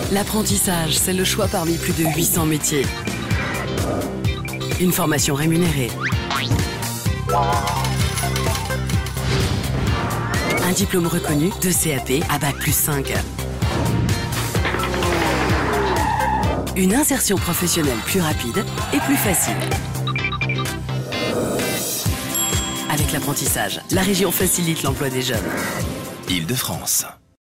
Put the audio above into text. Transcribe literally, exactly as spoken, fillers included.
L'apprentissage, c'est le choix parmi plus de huit cents métiers. Une formation rémunérée. Un diplôme reconnu de C A P à bac plus cinq. Une insertion professionnelle plus rapide et plus facile. Avec l'apprentissage, la région facilite l'emploi des jeunes. Île-de-France.